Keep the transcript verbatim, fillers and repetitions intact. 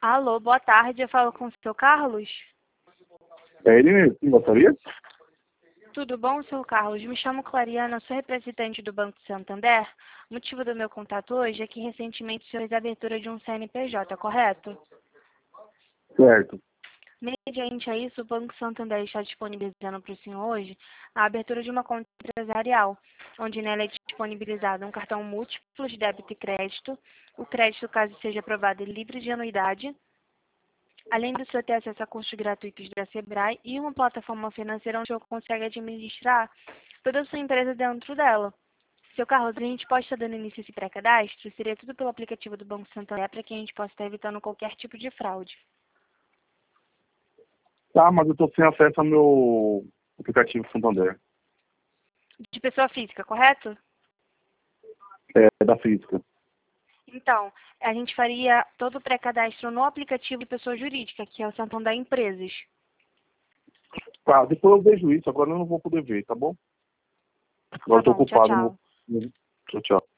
Alô, boa tarde, eu falo com o seu Carlos? É ele mesmo, sim, gostaria? Tudo bom, seu Carlos? Me chamo Clariana, sou representante do Banco Santander. O motivo do meu contato hoje é que recentemente o senhor fez a abertura de um C N P J, correto? Certo. Mediante a isso, o Banco Santander está disponibilizando para o senhor hoje a abertura de uma conta empresarial, onde nela é disponibilizado um cartão múltiplo de débito e crédito, o crédito, caso seja aprovado, é livre de anuidade, além do senhor ter acesso a cursos gratuitos da Sebrae e uma plataforma financeira onde o senhor consegue administrar toda a sua empresa dentro dela. Seu Carlos, a gente pode estar dando início a esse pré-cadastro? Seria tudo pelo aplicativo do Banco Santander para que a gente possa estar evitando qualquer tipo de fraude. Tá, mas eu tô sem acesso ao meu aplicativo Santander. De pessoa física, correto? É, da física. Então, a gente faria todo o pré-cadastro no aplicativo de pessoa jurídica, que é o Santander Empresas. Tá, depois eu vejo isso, agora eu não vou poder ver, tá bom? Tá Agora eu tô bom, tchau, ocupado. Não tchau. vou... Tchau, tchau.